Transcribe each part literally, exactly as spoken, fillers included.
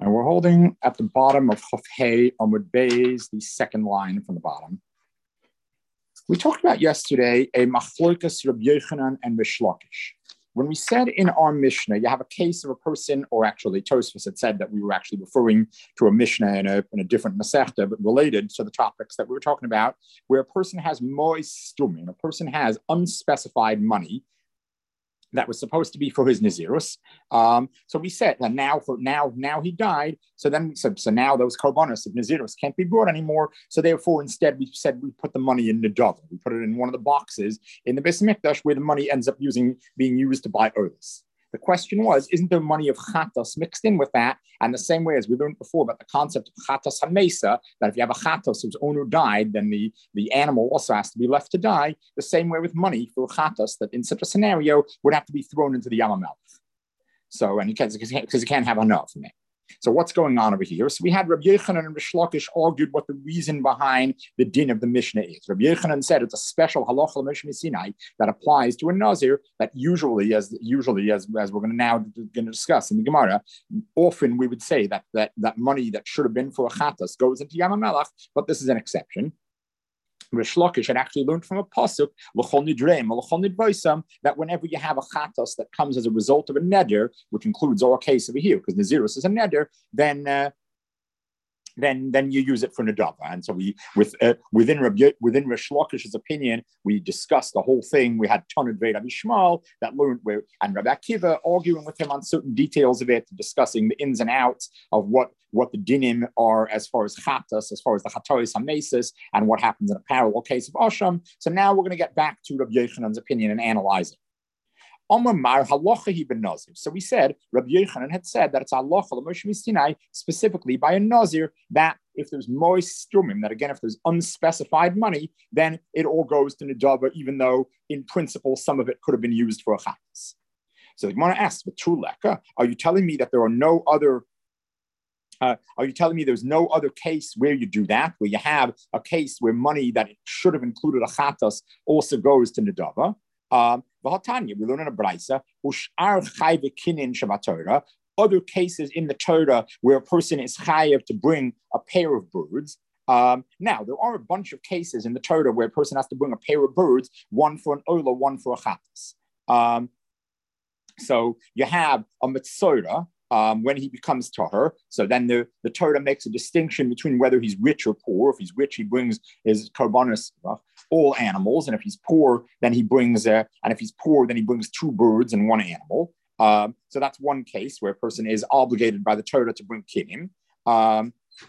And we're holding at the bottom of Chaf Hey Amud Beis, the second line from the bottom. We talked about yesterday a machlokas Rabbi Yochanan and Rish Lakish. When we said in our Mishnah, you have a case of a person, or actually Tosfos had said that we were actually referring to a Mishnah in a, in a different Masechta, but related to the topics that we were talking about, where a person has mois stumim, a person has unspecified money that was supposed to be for his Nazirus. Um, so we said that now for now, now he died. So then we said, so now those korbanos of Nazirus can't be brought anymore. So therefore, instead, we said we put the money in Nadava. We put it in one of the boxes in the Beis Mikdash where the money ends up using being used to buy oils. The question was, isn't there money of chatos mixed in with that? And the same way as we learned before about the concept of chatos hamesa, that if you have a chatos whose owner died, then the, the animal also has to be left to die. The same way with money for chatos, that in such a scenario would have to be thrown into the Yam HaMelech. So, and because you, you can't have enough in it. So what's going on over here? So we had Rabbi Yochanan and Rish Lakish argued what the reason behind the din of the Mishnah is. Rabbi Yochanan said it's a special halacha l'Moshe Sinai that applies to a Nazir that usually, as usually as, as we're going to now going to discuss in the Gemara, often we would say that that, that money that should have been for a chatas goes into Yam HaMelech, but this is an exception. Rish Lakish had actually learned from a pasuk that whenever you have a chatos that comes as a result of a neder, which includes our case over here, because Nazirus is a neder, then uh, then then you use it for Nadava. And so we with uh, within Rabbi, within Rish Lakish's opinion, we discussed the whole thing. We had Tanud Vei Rabbi Shmuel that learned where, and Rabbi Akiva arguing with him on certain details of it, discussing the ins and outs of what what the dinim are as far as chatas, as far as the chatois hamesis, and what happens in a parallel case of Asham. So now we're going to get back to Rabbi Yochanan's opinion and analyze it. So we said, Rabbi Yochanan had said that it's halacha l'Moshe Sinai, specifically by a Nazir, that if there's mois strumim, that again, if there's unspecified money, then it all goes to Nadava, even though in principle, some of it could have been used for a chatas. So the Gemara asks, with true leka, are you telling me that there are no other Uh, are you telling me there's no other case where you do that, where you have a case where money that it should have included a chatas also goes to Nadava? Um, we learn in a Braisa, other cases in the Torah where a person is chayav to bring a pair of birds. Um, now, there are a bunch of cases in the Torah where a person has to bring a pair of birds, one for an oila, one for a chatas. Um, so you have a mitzora, Um, when he becomes tahor. So then the, the Torah makes a distinction between whether he's rich or poor. If he's rich, he brings his korbanos, uh, all animals. And if he's poor, then he brings, uh, and if he's poor, then he brings two birds and one animal. Um, so that's one case where a person is obligated by the Torah to bring kinim. Um,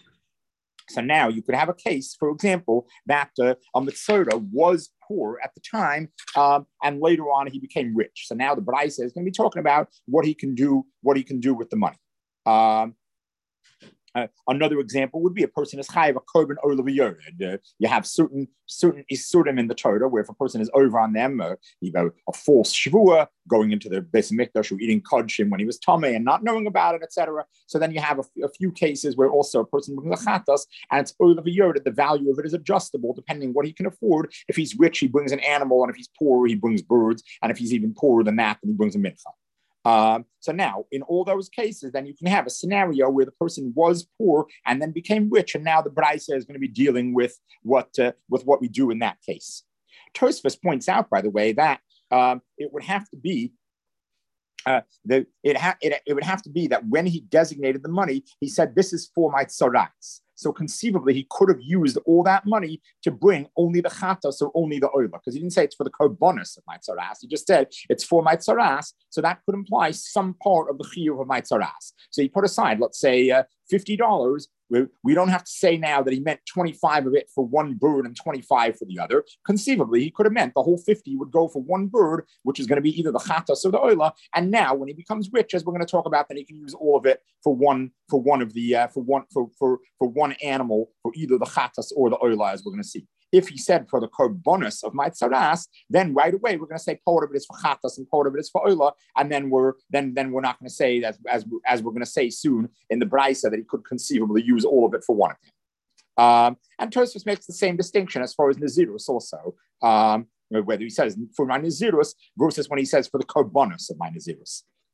so now you could have a case, for example, that uh, a mitzvah was poor at the time, um, and later on he became rich. So now the Braisa is going to be talking about what he can do, what he can do with the money. Um, Uh, another example would be a person is chayav a korban ola v'yored. Uh, you have certain certain isurim in the Torah where if a person is over on them, uh, you know, a false shvua, going into the Beis Mikdash or eating kodshim when he was tamei and not knowing about it, et cetera. So then you have a, f- a few cases where also a person brings a chatas and it's ola v'yored. The value of it is adjustable depending what he can afford. If he's rich, he brings an animal, and if he's poor, he brings birds, and if he's even poorer than that, then he brings a mincha. Um, so now, in all those cases, then you can have a scenario where the person was poor and then became rich, and now the Braisa is going to be dealing with what uh, with what we do in that case. Tosfos points out, by the way, that um, it would have to be uh, the it, ha- it it would have to be that when he designated the money, he said, "This is for my tzaratz." So conceivably, he could have used all that money to bring only the chatas or only the oila, because he didn't say it's for the korbanos of my tzaras. He just said it's for my tzaras. So that could imply some part of the chiyuv of my tzaras. So he put aside, let's say, uh, fifty dollars. We, we don't have to say now that he meant twenty-five of it for one bird and twenty-five for the other. Conceivably, he could have meant the whole fifty would go for one bird, which is going to be either the chatas or the oila. And now, when he becomes rich, as we're going to talk about, then he can use all of it for one for one of the uh, for one for for for one animal for either the chatas or the oila, as we're going to see. If he said for the korbanos of my tzaras, then right away we're going to say part of it is for chatas and part of it is for oila, and then we're then then we're not going to say that as as we're going to say soon in the Braisa that he could conceivably use all of it for one of them. Um, and Tosfos makes the same distinction as far as Nazirus also, um, whether he says for my Nazirus versus when he says for the korbanos of my Nazirus.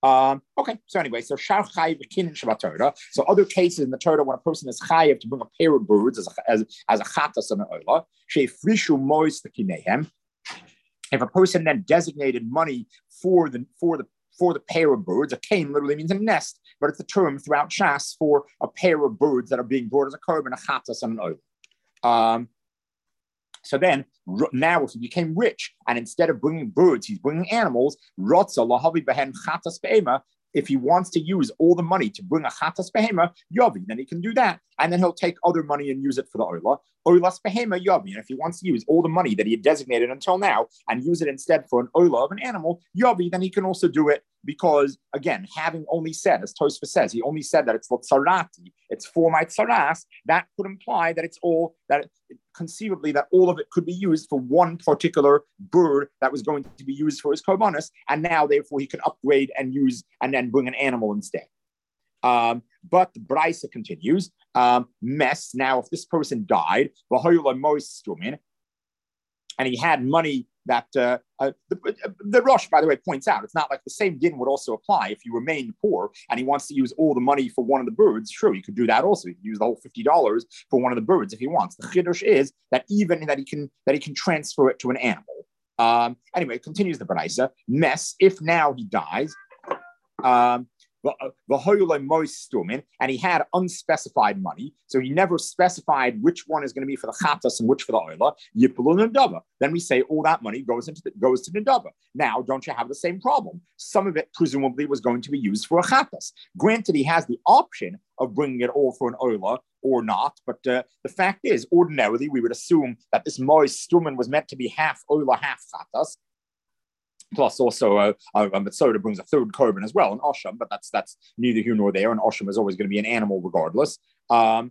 Um, okay, so anyway, so Shar Chayiv Kin Shabbat Torah. So other cases in the Torah when a person is Chayiv to bring a pair of birds as a, as, as a Chatas and an Oila, Shefrishu Mois the Kinehem. If a person then designated money for the for the for the pair of birds, a cane literally means a nest, but it's a term throughout Shas for a pair of birds that are being brought as a korban, a Chatas and an Oila. Um, So then, now if he became rich, and instead of bringing birds, he's bringing animals, if he wants to use all the money to bring a chatas behema, yavi, then he can do that. And then he'll take other money and use it for the oila. Oilas behema yavi. And if he wants to use all the money that he had designated until now and use it instead for an oila of an animal, yavi, then he can also do it because, again, having only said, as Tosfos says, he only said that it's tsarati, it's for my tsaras, that could imply that it's all, that it, conceivably that all of it could be used for one particular bird that was going to be used for his korbanos, and now therefore he can upgrade and use and then bring an animal instead. Um, but the Braisa continues. Um, mess. Now, if this person died, and he had money that uh, uh, the, the Rosh, by the way, points out, it's not like the same din would also apply if you remain poor and he wants to use all the money for one of the birds. Sure, you could do that also. He could use the whole fifty dollars for one of the birds if he wants. The chiddush is that even that he can that he can transfer it to an animal. Um, anyway, it continues the Baraisa. Mess, if now he dies, um, and he had unspecified money, so he never specified which one is going to be for the chatas and which for the oila. Yipulun and dava. Then we say all that money goes into the, goes to the dava. Now, don't you have the same problem? Some of it presumably was going to be used for a chatas. Granted, he has the option of bringing it all for an oila or not, but uh, the fact is, ordinarily we would assume that this mois stumen was meant to be half oila, half chatas. Plus, also, uh, uh, Mitzoda brings a third korban as well, an osham, but that's that's neither here nor there. An osham is always going to be an animal regardless. Um,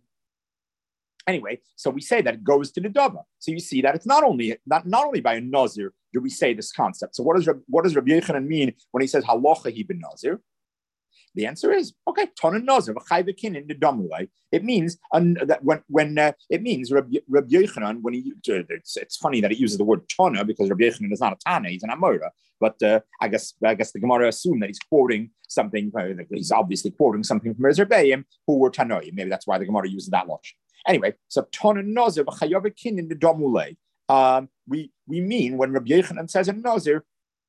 anyway, so we say that it goes to the dava. So you see that it's not only not, not only by a nazir do we say this concept. So what does what does Rabbi Yochanan mean when he says halacha he ben nazir? The answer is okay. Tana nazir v'chayvekin in the damulay. It means um, that when when uh, it means Rabbi, Rabbi Yochanan when he uh, it's, it's funny that it uses the word tana because Rabbi Yochanan is not a tana, he's an amora. But uh, I guess I guess the Gemara assumed that he's quoting something. Uh, he's obviously quoting something from Rebbeim who were tanoim. Maybe that's why the Gemara uses that logic. Anyway, so tana nazir v'chayvekin in the damulay. Um, we we mean when Rabbi Yochanan says a nazir,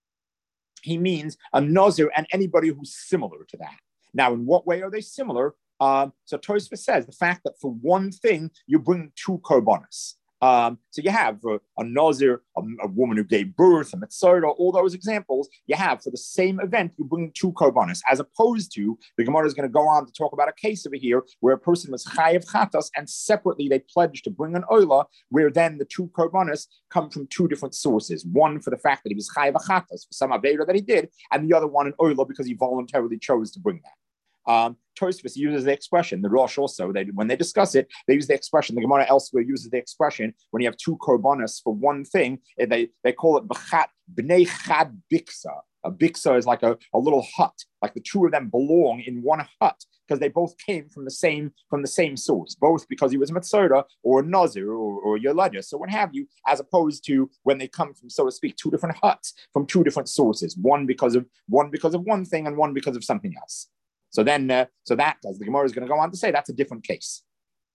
he means a nazir and anybody who's similar to that. Now, in what way are they similar? Um, so Tosfos says the fact that for one thing you bring two korbanos. Um, so you have uh, a nazir, a, a woman who gave birth, a mitzvah, all those examples. You have for the same event you bring two korbanos, as opposed to the Gemara is going to go on to talk about a case over here where a person was chayav chatas and separately they pledged to bring an oila, where then the two korbanos come from two different sources. One for the fact that he was chayav chatas for some avera that he did, and the other one an oila because he voluntarily chose to bring that. Um, Tosfos uses the expression, the Rosh also, they, when they discuss it, they use the expression, the Gemara elsewhere uses the expression, when you have two korbanos for one thing, they, they call it b'chat, b'nei chad biksa. A biksa is like a, a little hut, like the two of them belong in one hut, because they both came from the same from the same source, both because he was a Mitzvah or a Nazir or, or a Yeladah, so what have you, as opposed to when they come from, so to speak, two different huts from two different sources, one because of one because of one thing and one because of something else. So then, uh, so that, as the Gemara is going to go on to say, that's a different case.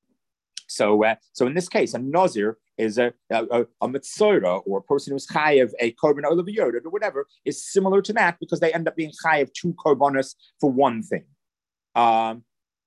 So, uh, so in this case, a nazir is a a, a mitzora or a person who's chayav a korban olav yoda or whatever is similar to that because they end up being chayav two korbanos for one thing. Um,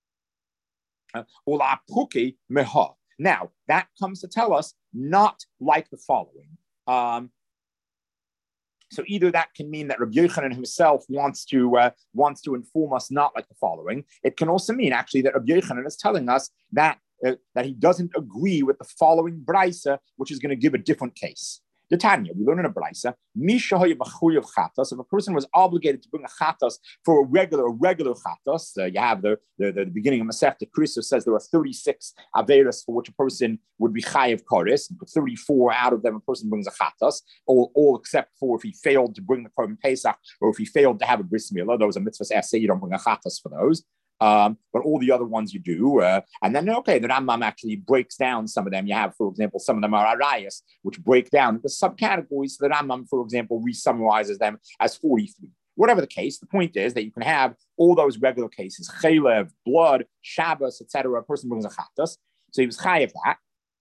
now that comes to tell us not like the following. Um, So either that can mean that Rabbi Yochanan himself wants to uh, wants to inform us not like the following. It can also mean actually that Rabbi Yochanan is telling us that uh, that he doesn't agree with the following brisa, which is going to give a different case. The Tanya, we learn in a brisa, if a person was obligated to bring a chatas for a regular, a regular chatas, uh, you have the, the, the, the beginning of Masechta Krisos says there are thirty-six averas for which a person would be chayav koris, and for thirty-four out of them a person brings a chatas, all, all except for if he failed to bring the korban pesach, or if he failed to have a bris milah. Those are mitzvahs essay, you don't bring a chatas for those. Um, but all the other ones you do. Uh, and then, okay, the Rambam actually breaks down some of them. You have, for example, some of them are arayas, which break down the subcategories. The Rambam, for example, re-summarizes them as forty-three. Whatever the case, the point is that you can have all those regular cases, chaylev, blood, Shabbos, et cetera. A person brings a chatas, so he was chayiv that.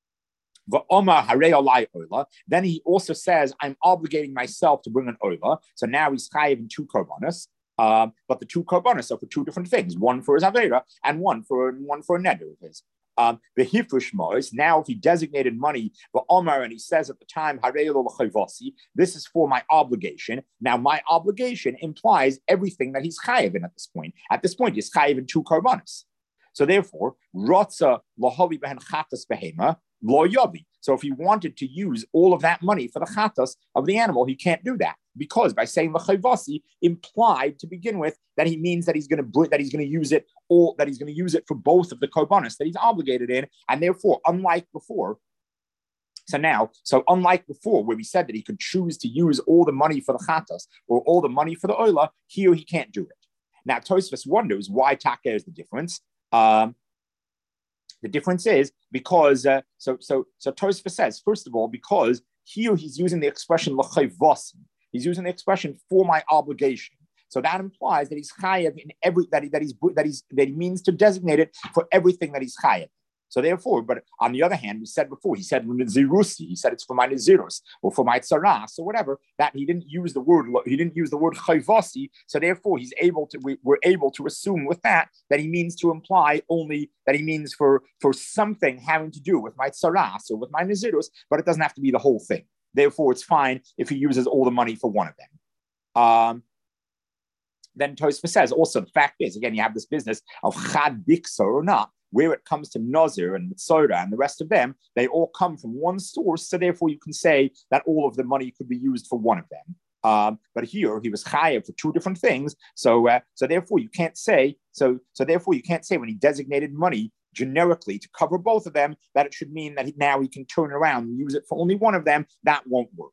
Then he also says, I'm obligating myself to bring an oila. So now he's chayiv in two korbanos. Um, but the two korbanos are for two different things: one for his avera and one for one for a neder of his. Um, the hifrish mois. Now, if he designated money, the Omar, and he says at the time, this is for my obligation. Now, my obligation implies everything that he's chayiv in at this point. At this point, he's chayiv in two korbanos. So therefore, rotza lahavi behen chatas behema lo yavi. So if he wanted to use all of that money for the chatas of the animal, he can't do that, because by saying l'chayvasi implied to begin with that he means that he's going to that he's going to use it all that he's going to use it for both of the korbanos that he's obligated in, and therefore, unlike before. So now, so unlike before, where we said that he could choose to use all the money for the chatas or all the money for the oila, here he can't do it. Now, Tosfos wonders why taka is the difference. Um, the difference is because uh, so so so Tosfos says, first of all, because here he's using the expression l'chayvasi. He's using the expression for my obligation. So that implies that he's chayav in every that he, that he's that he's that he means to designate it for everything that he's chayav. So therefore, but on the other hand, we said before, he said Nizirusi, he said it's for my Nizirus or for my Tsaras or whatever, that he didn't use the word, he didn't use the word Chayvasi. So therefore, he's able to, we, we're able to assume with that, that he means to imply only that he means for, for something having to do with my Tsaras or with my Nizirus, but it doesn't have to be the whole thing. Therefore, it's fine if he uses all the money for one of them. Um, then Tosfos says, also, the fact is, again, you have this business of Chad Biksa or not, where it comes to Nazir and Mitzoda and the rest of them, they all come from one source. So therefore, you can say that all of the money could be used for one of them. Um, but here he was chayav for two different things. So, uh, so therefore, you can't say so. So therefore, you can't say when he designated money generically to cover both of them that it should mean that he, now he can turn around and use it for only one of them. That won't work.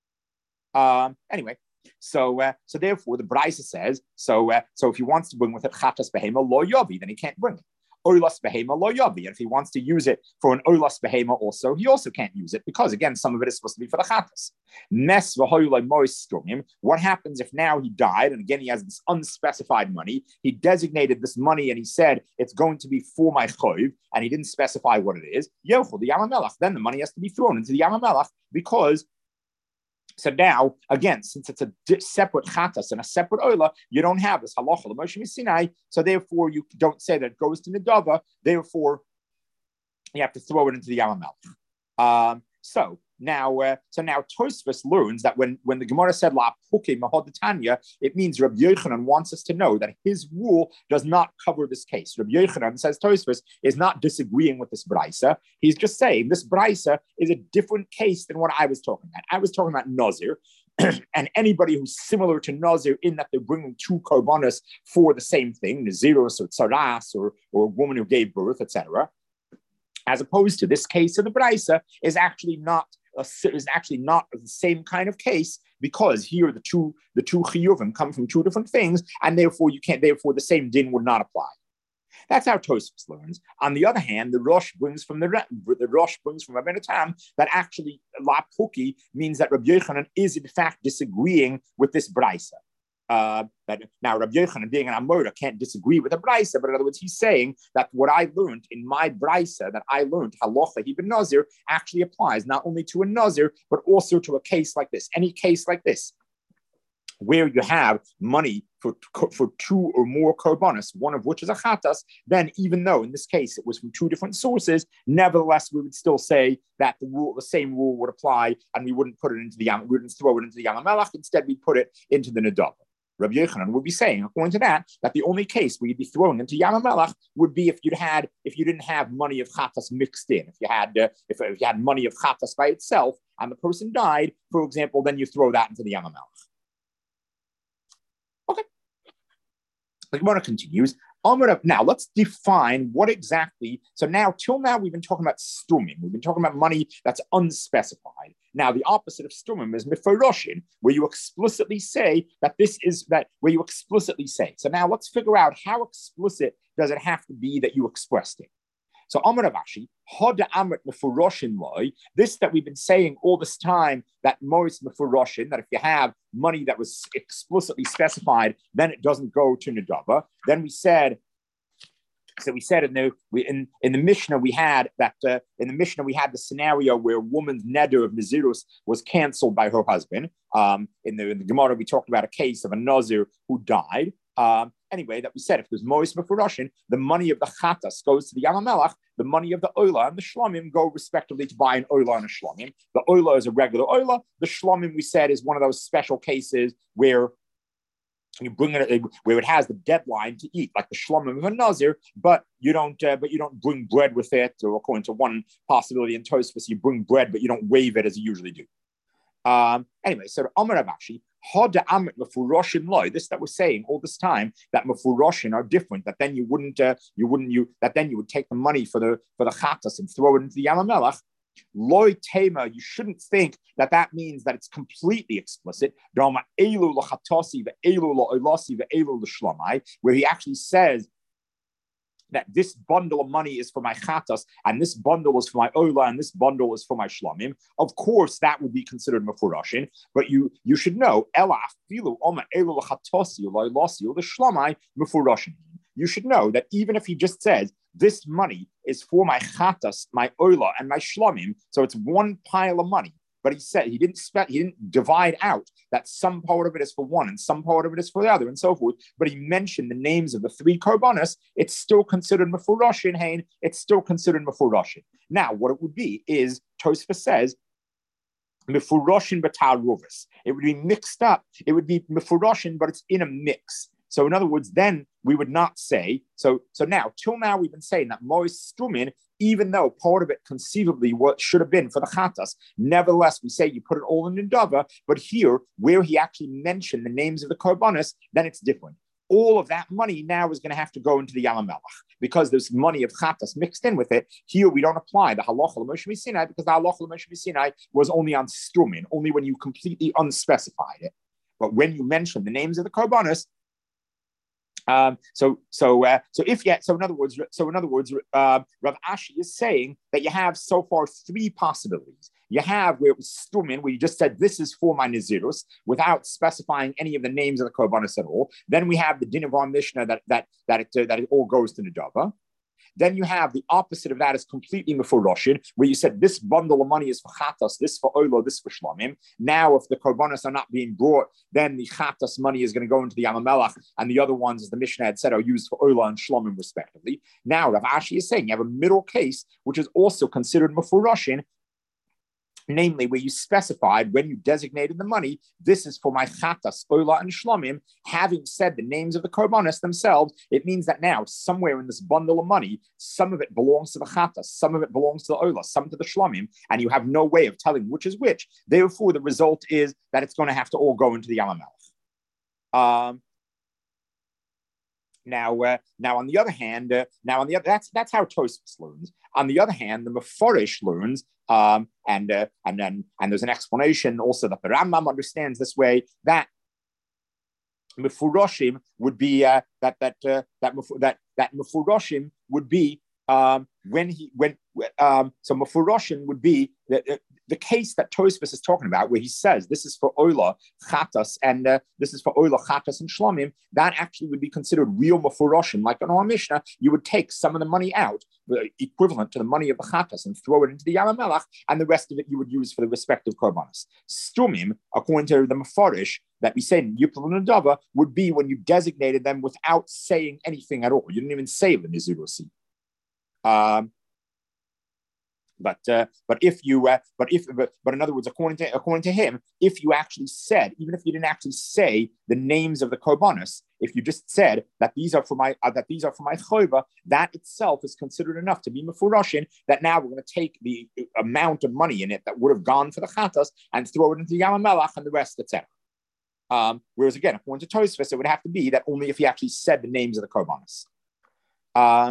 Um, anyway. So, uh, so therefore, the Braisa says so. Uh, so, if he wants to bring with it chatas behema lo yavi, then he can't bring it. Oilas behema lo yavi, and if he wants to use it for an oilas behema also, he also can't use it because again, some of it is supposed to be for the chatas. Nes v'hoylai mois strumim. What happens if now he died, and again he has this unspecified money? He designated this money and he said it's going to be for my choiv, and he didn't specify what it is. Yochel the Yamamelach. Then the money has to be thrown into the Yamamelach because. So now, again, since it's a di- separate chatas and a separate oila, you don't have this halacha l'Moshe Sinai. So therefore, you don't say that it goes to Nedava. Therefore, you have to throw it into the Yamamelech. Um, so now, uh, so now Tosfos learns that when, when the Gemara said La Puke Mahodetanya, it means Rabbi Yochanan wants us to know that his rule does not cover this case. Rabbi Yochanan, says Tosfos, is not disagreeing with this brisa. He's just saying this brisa is a different case than what I was talking about. I was talking about Nazir. And anybody who's similar to Nazir in that they're bringing two korbanos for the same thing, Naziros or Tsaras or, or a woman who gave birth, et cetera. As opposed to this case of the brisa is actually not a, is actually not the same kind of case because here the two the two chiyuvim come from two different things, and therefore you can't. Therefore, the same din would not apply. That's how Tosfos learns. On the other hand, the Rosh brings from the the Rosh brings from Rabbeinu Tam that actually La Puki means that Rabbi Yochanan is in fact disagreeing with this brisa. Uh, that now Rabbi Yochanan being an Amora can't disagree with a brisa, but in other words, he's saying that what I learned in my brisa, that I learned halacha ibn Nazir, actually applies not only to a Nazir but also to a case like this, any case like this, where you have money for for two or more korbanos, one of which is a chatas. Then, even though in this case it was from two different sources, nevertheless we would still say that the rule, the same rule, would apply, and we wouldn't put it into the we wouldn't throw it into the Yamamelach. Instead, we put it into the Nedava. Rabbi Yochanan would be saying, according to that, that the only case where you'd be thrown into Yamamelach would be if you'd had, if you didn't have money of chatas mixed in. If you had, uh, if, if you had money of chatas by itself, and the person died, for example, then you throw that into the Yamamelach. Okay. The Gemara continues. Now let's define what exactly. So now, till now, we've been talking about stumim. We've been talking about money that's unspecified. Now, the opposite of stumim is miforoshin, where you explicitly say that this is that where you explicitly say. So now let's figure out how explicit does it have to be that you expressed it. So Amar Rav Ashi, Hoda Amrit Mefuroshin Loi, this that we've been saying all this time, that Moritz Mefuroshin, that if you have money that was explicitly specified, then it doesn't go to Nedava. Then we said, so we said in the we, in, in the Mishnah we had that uh, in the Mishnah we had the scenario where a woman's neder of Nazirus was canceled by her husband. Um, in the in the Gemara we talked about a case of a Nazir who died. Um, anyway, that we said if there's Mois Mefuroshin, the money of the Chatas goes to the Yamamelach, the money of the Oila and the Shlomim go respectively to buy an Oila and a Shlomim. The Oila is a regular Oila. The Shlomim, we said, is one of those special cases where you bring it where it has the deadline to eat, like the Shlomim of a Nazir, but you don't, uh, but you don't bring bread with it. Or according to one possibility in Tosfos, you bring bread, but you don't wave it as you usually do. Um, anyway, so Amar Rav Ashi, Hoda Amrit Mefuroshin Loi. This that we're saying all this time that Mefuroshin are different. That then you wouldn't, uh, you wouldn't, you that then you would take the money for the for the Chatas and throw it into the Yamamelach. Loi Tema, you shouldn't think that that means that it's completely explicit. Where he actually says that this bundle of money is for my chatas, and this bundle is for my oila, and this bundle is for my shlomim. Of course, that would be considered mefurashin, but you you should know you should know that even if he just says this money is for my chatas, my oila, and my shlomim, so it's one pile of money. But he said he didn't spe- he didn't divide out that some part of it is for one and some part of it is for the other and so forth. But he mentioned the names of the three korbanos. It's still considered mefurashin, hein. It's still considered mefurashin. Now, what it would be is Tosfos says mefurashin b'taruvis. It would be mixed up. It would be mefurashin, but it's in a mix. So in other words, then we would not say, so so now, till now we've been saying that Mois Strumin, even though part of it conceivably what should have been for the Chatas, nevertheless, we say you put it all in Nidava, but here, where he actually mentioned the names of the Korbanos, then it's different. All of that money now is going to have to go into the Yamamelach because there's money of Chatas mixed in with it. Here, we don't apply the Halacha L'Moshe Sinai because the Halacha L'Moshe Sinai was only on Strumin, only when you completely unspecified it. But when you mention the names of the Korbanos, Um, so, so, uh, so if yet, so in other words, so in other words, uh, Rav Ashi is saying that you have so far three possibilities. You have where it was Strumin, where you just said this is for my Nazirus without specifying any of the names of the Korbanos at all. Then we have the Din of our Mishnah that that that it uh, that it all goes to Nedava. Then you have the opposite of that is completely mefuroshin, where you said this bundle of money is for chatas, this for oilo, this for shlomim. Now, if the korbanos are not being brought, then the chatas money is going to go into the Yamamelach, and the other ones, as the Mishnah had said, are used for oilo and shlomim respectively. Now, Rav Ashi is saying you have a middle case, which is also considered mefuroshin, namely where you specified when you designated the money, this is for my chatas, oila, and shlomim. Having said the names of the korbanos themselves, it means that now somewhere in this bundle of money, some of it belongs to the chatas, some of it belongs to the oila, some to the shlomim, and you have no way of telling which is which. Therefore, the result is that it's going to have to all go into the Yamamelach. Um, Now, uh, now on the other hand, uh, now on the other, that's that's how Tosfos learns. On the other hand, the Mefarish learns, um, and uh, and then and there's an explanation also that the Rambam understands this way that Mefurashim would be uh, that that uh, that that that Mefurashim would be um, when he when um, so Mefurashim would be that. Uh, The case that Tosfos is talking about, where he says this is for oila, chatas, and uh, this is for oila, chatas, and shlomim, that actually would be considered real mefuroshin. Like in our Mishnah, you would take some of the money out, equivalent to the money of the chatas, and throw it into the Yamamelach, and the rest of it you would use for the respective korbanos. Stumim, according to the Mefarish, that we say in Yipul and Adava, would be when you designated them without saying anything at all. You didn't even say the Nizirusi. Um, But uh, but if you uh, but if but, but in other words, according to according to him, if you actually said, even if you didn't actually say the names of the korbanos, if you just said that these are for my uh, that these are for my choiva, that itself is considered enough to be mefurashin. That now we're going to take the amount of money in it that would have gone for the chatas and throw it into the Yamamelach and the rest, et cetera. Um, whereas again, according to Tosfos, it would have to be that only if he actually said the names of the korbanos. Um,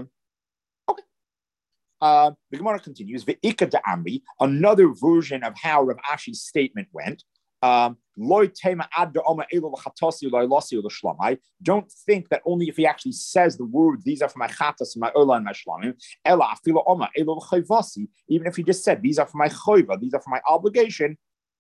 Uh, the Gemara continues, Ve'ika da'amri, another version of how Rav Ashi's statement went, Um, don't think that only if he actually says the words, these are for my chatas and my ola and my shlamim, even if he just said, these are for my choiva, these are for my obligation,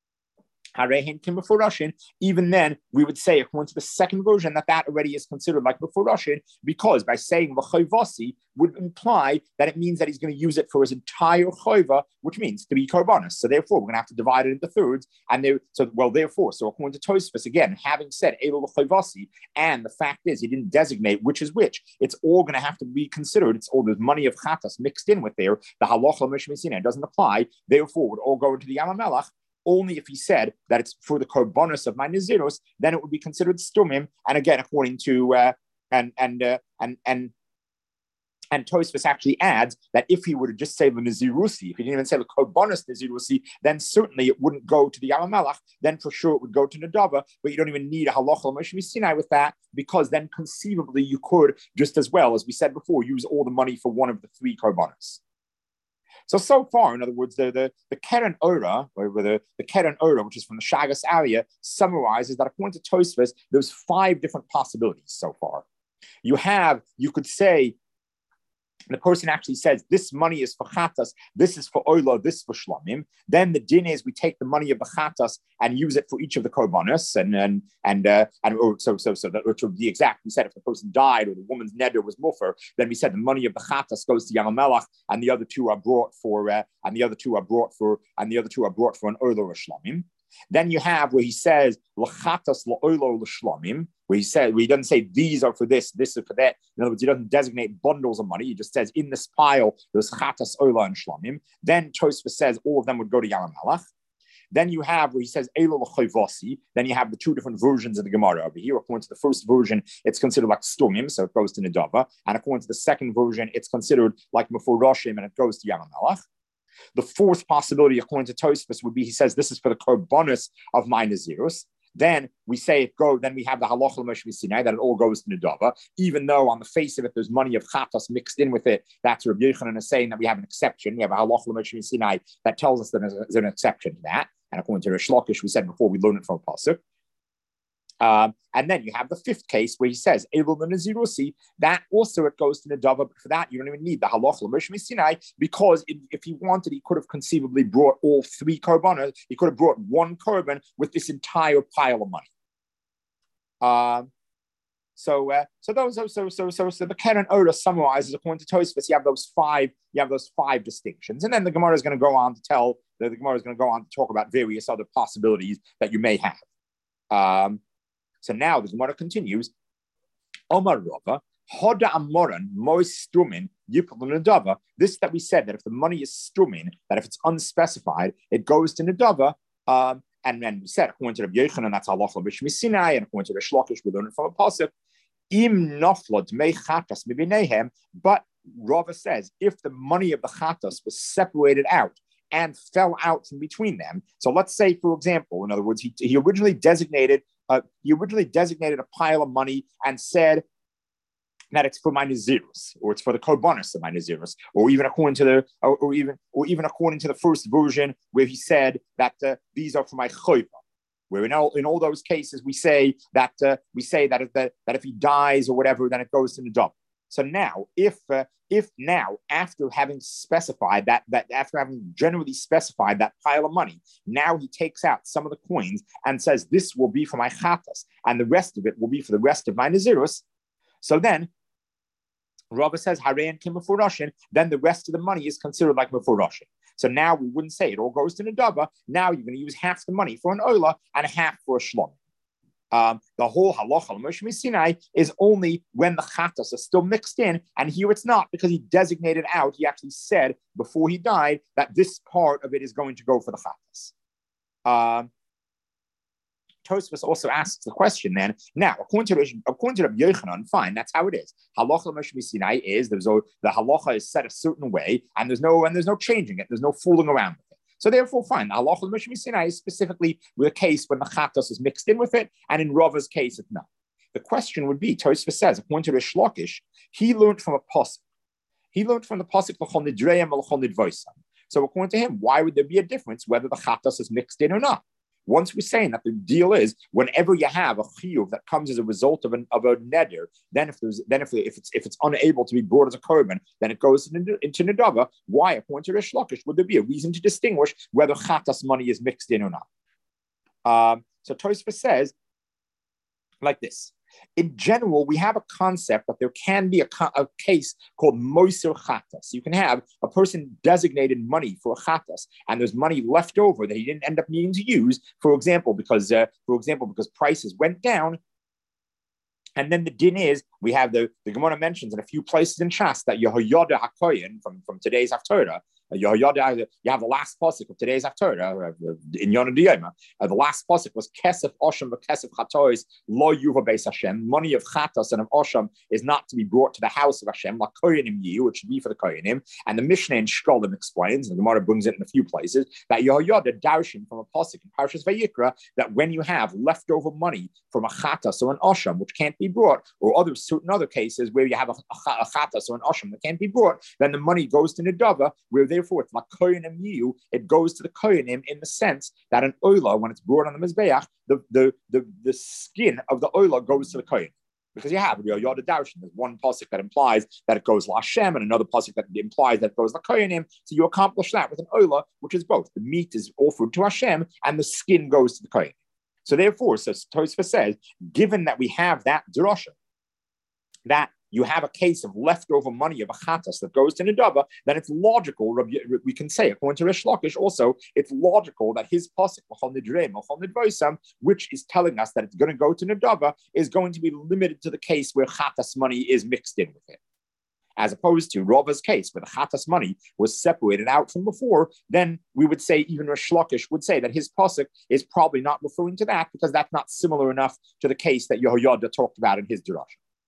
even then, we would say, according to the second version, that that already is considered like before Russian, because by saying l'chayvasi would imply that it means that he's going to use it for his entire chayva, which means to be korbanos. So therefore, we're going to have to divide it into thirds. And there, so well, therefore, so according to Tosfos, again, having said elo l'chayvasi, and the fact is he didn't designate which is which, it's all going to have to be considered. It's all the money of chatas mixed in with there. The halacha mishmisina doesn't apply. Therefore, would all go into the Yamamelach. Only if he said that it's for the korbanos of my naziros, then it would be considered stumim. And again, according to uh, and and uh, and and and Tosfos actually adds that if he were to just say the nazirusi, if he didn't even say the korbanos nazirusi, then certainly it wouldn't go to the Yamamelach. Then for sure it would go to Nadava. But you don't even need a halacha l'moshe Sinai with that, because then conceivably you could just as well, as we said before, use all the money for one of the three korbanos. So, so far, in other words, the, the, the Keren Ora, or the, the Keren Ora, which is from the Shagas Arya, summarizes that according to Tosfos, there's five different possibilities so far. You have, you could say, the person actually says, this money is for chatas, this is for oila, this is for shlamim. Then the din is we take the money of the chatas and use it for each of the korbanos, and and and uh, and or, so so so that, or to be exact, we said if the person died or the woman's neder was mufer, then we said the money of the chatas goes to Yamamelach, and the other two are brought for uh, and the other two are brought for and the other two are brought for an oila or shlamim. Then you have where he says l'chatas la'olo l'shlamim, where he says where he doesn't say these are for this, this is for that. In other words, he doesn't designate bundles of money. He just says in this pile there's chatas, ola, and shlamim. Then Tosfos says all of them would go to Yamamelach. Then you have where he says elo l'chayvasi. Then you have the two different versions of the Gemara over here. According to the first version, it's considered like stumim, so it goes to Nedava. And according to the second version, it's considered like mefuroshim, and it goes to Yamamelach. The fourth possibility, according to Tosfos, would be he says this is for the korbanos of my nazirus. Then we say it go. Then we have the halacha l'moshe Sinai that it all goes to Nedava, even though on the face of it there's money of chatas mixed in with it. That's Rabbi Yochanan is saying that we have an exception. We have a halacha l'moshe Sinai that tells us that there's an exception to that. And according to Rish Lakish, we said before we learn it from a pasuk. Um, and then you have the fifth case where he says, Evil the Nazirusi, that also it goes to Nedava, but for that you don't even need the halacha l'moshe Sinai, because if, if he wanted, he could have conceivably brought all three korbanos. He could have brought one korban with this entire pile of money. Um, so, uh, so those, so, so, so, so, so the Keren Ora summarizes according to Tosfos. You have those five, you have those five distinctions, and then the Gemara is going to go on to tell the, the Gemara is going to go on to talk about various other possibilities that you may have. Um, So now the Gemara continues. Omar Rava, Hoda Amoran, Mois Strumin, Yipul Nadava. This that we said that if the money is strumin, that if it's unspecified, it goes to Nadava. Um, and then we said, according to Rabbi Yochanan, that's halacha b'shmi Sinai, and according to Rish Lakish, we learn it from a pasuk. Im noflod mei chatas mibinehem. But Rava says, if the money of the chatas was separated out and fell out from between them. So let's say, for example, in other words, he, he originally designated Uh, he originally designated a pile of money and said that it's for my nazirus, or it's for the korbanos of my nazirus, or even according to the, or, or even, or even according to the first version where he said that uh, these are for my choiva. Where in all in all those cases we say that uh, we say that if the, that if he dies or whatever, then it goes to the dub. So now, if uh, if now after having specified that that after having generally specified that pile of money, now he takes out some of the coins and says this will be for my chatas, and the rest of it will be for the rest of my nazirus. So then, Rava says harein kim mefurashin. Then the rest of the money is considered like mefurashin. So now we wouldn't say it all goes to Nedava. Now you're going to use half the money for an oila and half for a shlom. Um, the whole halacha l'moshe Sinai is only when the chatas are still mixed in, and here it's not, because he designated out. He actually said before he died that this part of it is going to go for the chatas. Um, Tosfos also asks the question then. Now, according to according to Rabbi Yochanan, fine, that's how it is. Halacha l'moshe Sinai is there's a, the halacha is set a certain way, and there's no and there's no changing it. There's no fooling around with it. So therefore, fine. The halacha l'moshe Sinai is specifically with a case when the chatas is mixed in with it, and in Rava's case, it's not. The question would be, Tosfos says, according to Rish Lakish, he learned from a pasuk. He learned from the pasuk l'chol nidreim l'chol nidvoisam. So according to him, why would there be a difference whether the chatas is mixed in or not? Once we're saying that the deal is whenever you have a chiyuv that comes as a result of an of a neder, then if there's then if if it's if it's unable to be brought as a korban, then it goes into, into nedava. Why, according to Rish Lakish, would there be a reason to distinguish whether chatas money is mixed in or not? Um, so Tosfos says like this. In general, we have a concept that there can be a, a case called moser chatas. You can have a person designated money for a chatas, and there's money left over that he didn't end up needing to use. For example, because uh, for example, because prices went down. And then the din is, we have the, the Gemara mentions in a few places in Shas that Yehoyada HaKoyin from, from today's Haftorah, Yehoyada, you have the last pasuk of today's Haftorah in Yonah Diyama. Uh, the last pasuk was Kesef Osham v'Kesef Chatois Lo Yuva Beis Hashem. Money of Chatos and of Osham is not to be brought to the house of Hashem, like Koyanim Yu, which should be for the Koyanim. And the Mishnah in Shkolim explains, and the Gemara brings it in a few places, that Yehoyada darshan from a pasuk in Parshas Vayikra that when you have leftover money from a Chatos or an Osham, which can't be brought, or other certain other cases where you have a, a, a Chatos or an Osham that can't be brought, then the money goes to Nedava, where therefore it's like Koyanim Yu, it goes to the Koyanim in the sense that an Oila, when it's brought on the Mizbeach, the, the, the, the skin of the Oila goes to the Koyanim. Because you have Yoda Darshan, there's one pasuk that implies that it goes LaShem, and another pasuk that implies that it goes LaKoyanim. So you accomplish that with an Oila, which is both. The meat is offered to Hashem, and the skin goes to the Koyanim. So therefore, so Tosfos says, given that we have that drasha, that you have a case of leftover money of a chatas that goes to Nedava, then it's logical, we can say, according to Rish Lakish also, it's logical that his pasuk, which is telling us that it's going to go to Nedava, is going to be limited to the case where chatas money is mixed in with it. As opposed to Rava's case, where the chatas money was separated out from before, then we would say, even Rish Lakish would say that his pasuk is probably not referring to that, because that's not similar enough to the case that Yehoyada talked about in his drasha.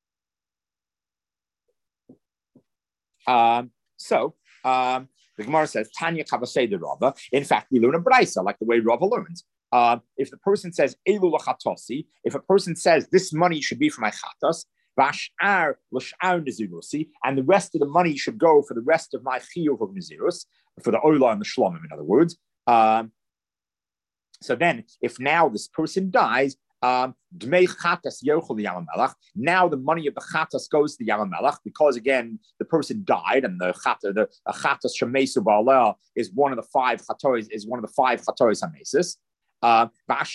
Um, so um, the Gemara says, Tanya Kavasei de Rava. In fact, we learn a brisa, like the way Rava learns. Uh, if the person says, Elu lachatosi, if a person says, this money should be for my chatas, Vash'ar l'sh'ar nezirusi, and the rest of the money should go for the rest of my chiyuv of nezirus, for the oila and the shlomim, in other words. Um, so then, if now this person dies, um, now the money of the chatas goes to the Yamamelech, because again, the person died, and the chata, the chatas shemesu ba'aleh is one of the five chatois, is one of the five chatois hamesis. Uh,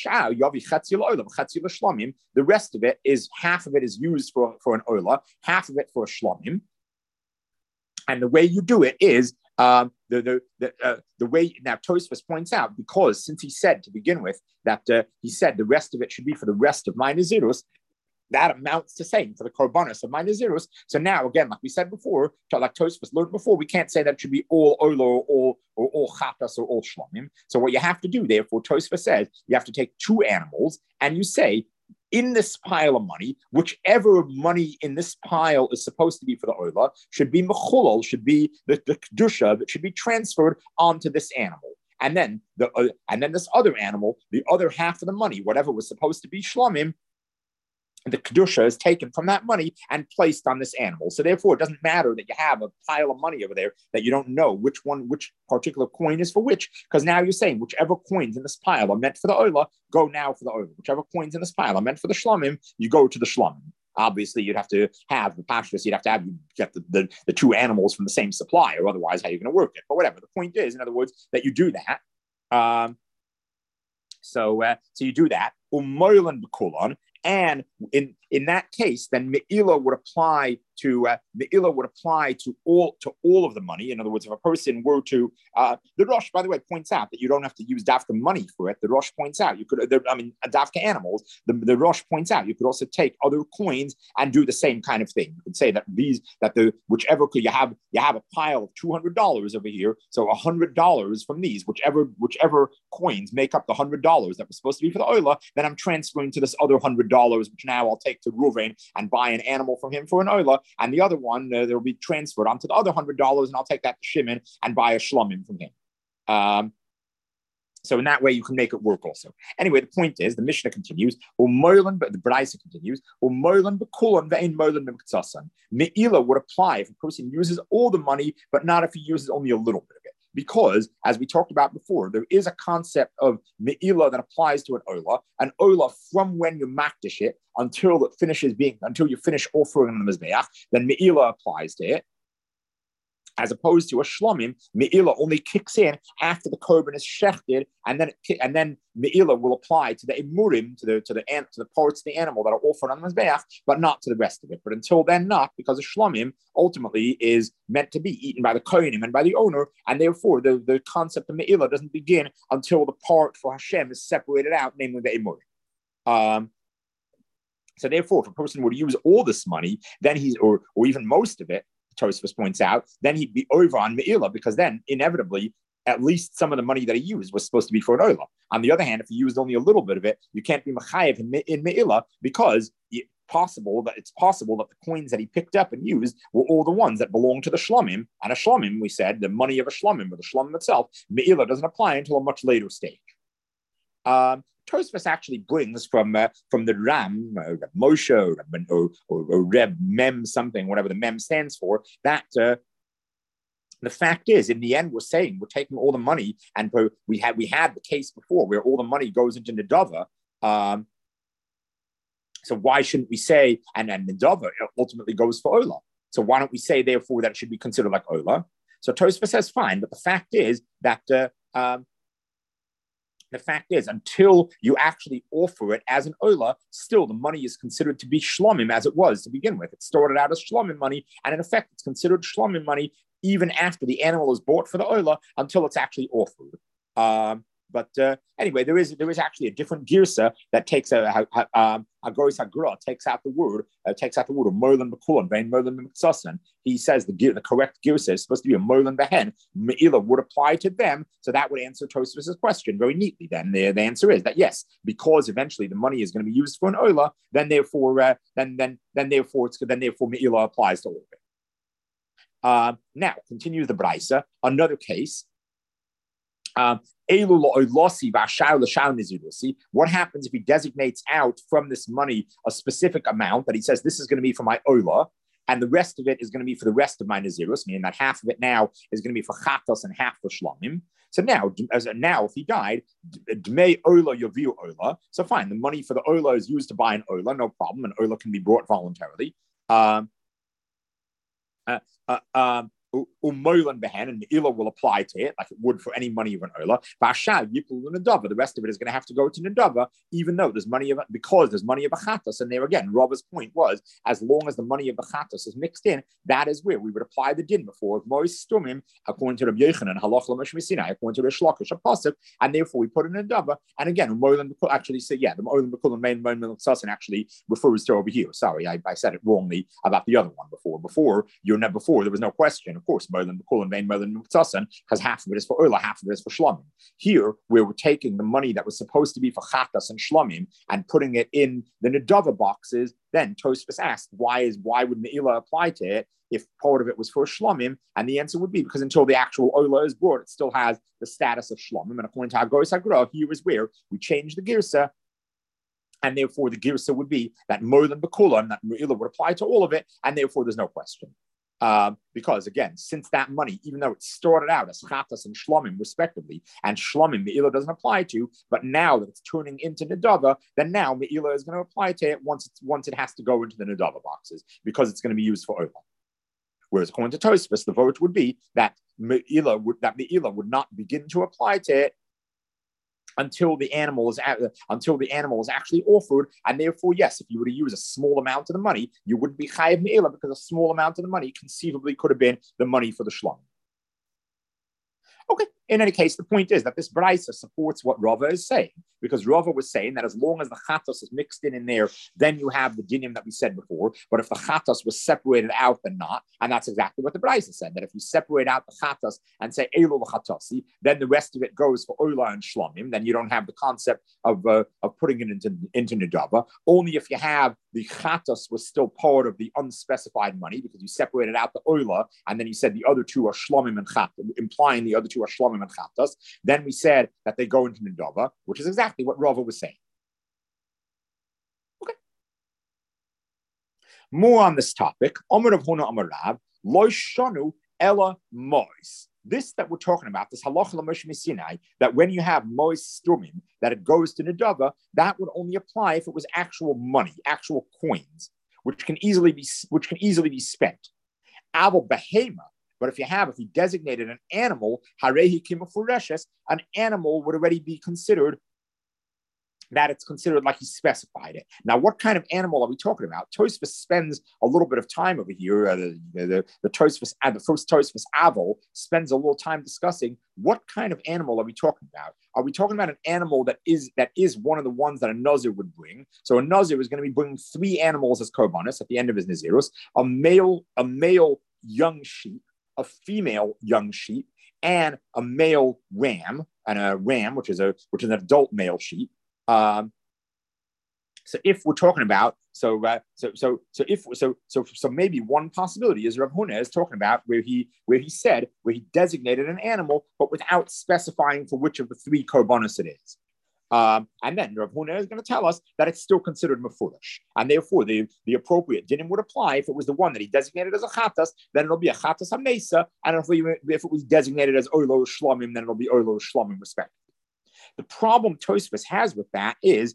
the rest of it is, half of it is used for, for an oila, half of it for a shlomim. And the way you do it is, um, the the the, uh, the way, now Tosfos points out, because since he said to begin with that uh, he said the rest of it should be for the rest of my Nazirus, that amounts to saying for the korbanos of my Nazirus. So now, again, like we said before, like Tosfos learned before, we can't say that it should be all oila or all or all chatas or all shlomim. So what you have to do, therefore, Tosfos says, you have to take two animals and you say, in this pile of money, whichever money in this pile is supposed to be for the oila should be mechulal, should be the, the kedusha that should be transferred onto this animal. And then the uh, and then this other animal, the other half of the money, whatever was supposed to be shlomim, the kedusha is taken from that money and placed on this animal. So therefore, it doesn't matter that you have a pile of money over there that you don't know which one, which particular coin is for which, because now you're saying whichever coins in this pile are meant for the oila, go now for the oila. Whichever coins in this pile are meant for the shlomim, you go to the shlomim. Obviously, you'd have to have the pashtus, you'd have to have, you get the, the, the two animals from the same supplier, otherwise how are you going to work it? But whatever, the point is, in other words, that you do that. Um, so, uh, so you do that. Umoylan b'kulon. And in, in that case, then Me'ila would apply to uh, Me'ila would apply to all to all of the money. In other words, if a person were to uh, the Rosh, by the way, points out that you don't have to use dafka money for it. The Rosh points out you could, I mean, dafka animals. The, the Rosh points out you could also take other coins and do the same kind of thing. You could say that these that the whichever you have you have a pile of two hundred dollars over here, so a hundred dollars from these, whichever whichever coins make up the hundred dollars that was supposed to be for the oila, then I'm transferring to this other hundred dollars, which now I'll take to Ruvain and buy an animal from him for an oila, and the other one uh, there will be transferred onto the other hundred dollars, and I'll take that to Shimon and buy a shlomim from him. Um, so in that way, you can make it work also. Anyway, the point is, the Mishnah continues, but the Braisa continues, Me'ila would apply if a person uses all the money, but not if he uses only a little bit of it. because, as we talked about before, there is a concept of me'ilah that applies to an ola. An ola, from when you makdish it until it finishes being, until you finish offering on the mizbeach, then me'ilah applies to it. As opposed to a shlomim, me'ilah only kicks in after the korban is shechted, and then it, and then me'ilah will apply to the emurim, to the to the to the parts of the animal that are offered on the mizbeach, but not to the rest of it. But until then, not, because a shlomim ultimately is meant to be eaten by the kohenim and by the owner, and therefore the, the concept of me'ilah doesn't begin until the part for Hashem is separated out, namely the emurim. Um, so therefore, if a person were to use all this money, then he's or or even most of it, Tosfos points out, then he'd be over on me'ilah, because then inevitably at least some of the money that he used was supposed to be for an oila. On the other hand, if he used only a little bit of it, you can't be mechayev in, in me'ilah, because it's possible that it's possible that the coins that he picked up and used were all the ones that belong to the shlomim, and a shlomim, we said, the money of a shlomim, or the shlomim itself, me'ilah doesn't apply until a much later stage. Um, Tosfos actually brings from uh, from the Ram, uh, Reb Moshe, or, or, or, or Reb Mem something, whatever the Mem stands for, that uh, the fact is, in the end, we're saying we're taking all the money, and we had we had the case before where all the money goes into Nedava. Um, so why shouldn't we say, and then Nedava ultimately goes for Ola? So why don't we say, therefore, that it should be considered like Ola? So Tosfos says, fine, but the fact is that uh, um, the fact is, until you actually offer it as an ola, still the money is considered to be shlomim as it was to begin with. It started out as shlomim money, and in effect, it's considered shlomim money even after the animal is bought for the ola until it's actually offered. Um, but uh, anyway, there is there is actually a different girsa that takes a um, Agoris Hagra takes out the word uh, takes out the word of Merlin B'Kulon, Vein Merlin B'Miksasan. He says the the correct girsa is supposed to be a Merlin Behen. Me'ilah would apply to them, so that would answer Tosfos' question very neatly. Then the, the answer is that yes, because eventually the money is going to be used for an oila, then therefore uh, then then then therefore it's then therefore Me'ilah applies to all of it. Uh, now continues the Braisa, another case. Um, what happens if he designates out from this money a specific amount that he says this is going to be for my ola, and the rest of it is going to be for the rest of my nazirus, meaning that half of it now is going to be for chatos and half for shlomim. So now, as a, now if he died, dmei ola yoviu ola. So fine, the money for the ola is used to buy an ola, no problem. An ola can be brought voluntarily. Um, uh, uh, um, Umolan behen, and Me'ilah will apply to it like it would for any money of an ola. Ba'ashal yipul Nedava. The rest of it is going to have to go to Nedava, even though there's money of because there's money of a chatos. And there again, Rob's point was, as long as the money of the chatos is mixed in, that is where we would apply the din before Mois Stumim, according to Rabbi Yochanan, Halach L'Moshe Sinai, according to Rish Lakish, a pasuk, and therefore we put in Nedava. And again, Umolan actually say, yeah, the Umolan B'Kul and Main Main actually refers to over here. Sorry, I, I said it wrongly about the other one before. Before you know, before there was no question. Of course, Merlin B'Kul and Vein Merlin Muktasan, because half of it is for Ola, half of it is for Shlomim. Here, where we're taking the money that was supposed to be for Chatas and Shlomim and putting it in the Nedava boxes, then Tosfos asked, why is why would Me'ilah apply to it if part of it was for Shlomim? And the answer would be because until the actual Ola is brought, it still has the status of Shlomim. And according to Hagoris Hagra, here is where we change the Girsa. And therefore, the Girsa would be that Merlin B'Kula, and that Me'ilah would apply to all of it, and therefore there's no question. Um, because again, since that money, even though it started out as chatas and shlomim respectively, and shlomim Me'ilah doesn't apply to, but now that it's turning into nedava, then now Me'ilah is going to apply to it once it's once it has to go into the nedava boxes because it's going to be used for oil. Whereas according to Tosfos, the vote would be that Me'ilah would that Me'ilah would not begin to apply to it until the animal is until the animal is actually offered, and therefore, yes, if you were to use a small amount of the money, you wouldn't be chayav me'ilah because a small amount of the money conceivably could have been the money for the shlom. Okay. In any case, the point is that this Braisa supports what Rava is saying, because Rava was saying that as long as the chatos is mixed in in there, then you have the dinim that we said before. But if the chatos was separated out, then not. And that's exactly what the Braisa said, that if you separate out the chatos and say Elo l'chatosi, then the rest of it goes for Ola and Shlomim. Then you don't have the concept of uh, of putting it into, into Nedava. Only if you have the chatos was still part of the unspecified money, because you separated out the Ola, and then you said the other two are Shlomim and Chat, implying the other two are Shlomim and Chatas. Then we said that they go into Nedava, which is exactly what Rava was saying. Okay. More on this topic. Omer of Huna Amar Rav, Lo Shanu Ella Mois. this that we're talking about, this halacha l'Moshe Sinai, that when you have mois stumim, that it goes to nedava, that would only apply if it was actual money, actual coins, which can easily be which can easily be spent. Aval behema, but if you have, if you designated an animal, harehi kimafureshes, an animal would already be considered that it's considered like he specified it. Now, what kind of animal are we talking about? Tosfos spends a little bit of time over here. Uh, the, the, the Tosfos, uh, the first Tosfos Avol spends a little time discussing what kind of animal are we talking about. Are we talking about an animal that is that is one of the ones that a Nazir would bring? So a Nazir is going to be bringing three animals as korbanos at the end of his Nazirus: a male, a male young sheep, a female young sheep, and a male ram, and a ram, which is a which is an adult male sheep. Um, so if we're talking about so uh, so so so if so so so maybe one possibility is Rav Huna is talking about where he where he said where he designated an animal but without specifying for which of the three korbanos it is. Um, and then Rav Huna is going to tell us that it's still considered mefurish, and therefore the, the appropriate dinim would apply if it was the one that he designated as a chatas, then it'll be a chatas hamesa, and if, we, if it was designated as oilo shlomim, then it'll be oilo shlomim respectively. The problem Tosfos has with that is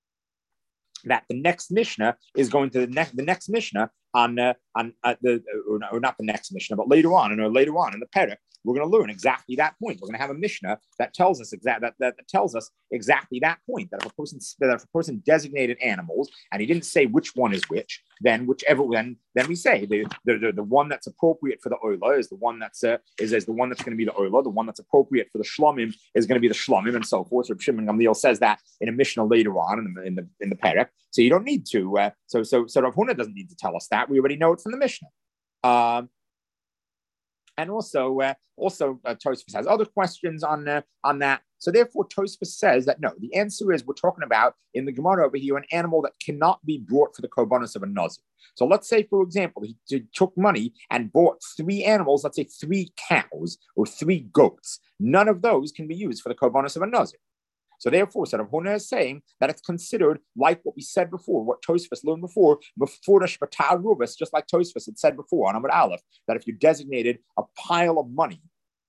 that the next Mishnah is going to the next the next Mishnah on uh, on uh, the or, or not the next Mishnah, but later on and later on in the Perek, we're going to learn exactly that point. We're going to have a Mishnah that tells us exact that, that, that tells us exactly that point, that if a person that if a person designated animals and he didn't say which one is which, then whichever then then we say the the, the, the one that's appropriate for the oila is the one that's uh, is, is the one that's going to be the oila, the one that's appropriate for the shlomim is going to be the shlomim, and so forth. So Shimon Gamliel says that in a Mishnah later on in the in the in the Perek. So you don't need to. Uh, so so so Rav Huna doesn't need to tell us that. We already know it from the Mishnah. Um, and also, uh, also uh, Tosfos has other questions on uh, on that. So therefore, Tosfos says that no, the answer is we're talking about in the Gemara over here an animal that cannot be brought for the korbanos of a nazir. So let's say, for example, he, he took money and bought three animals. Let's say three cows or three goats. None of those can be used for the korbanos of a nazir. So therefore, so Rav Huna is saying that it's considered like what we said before, what Tosfos learned before, mefurish b'tar rubas, just like Tosfos had said before on Amud Aleph, that if you designated a pile of money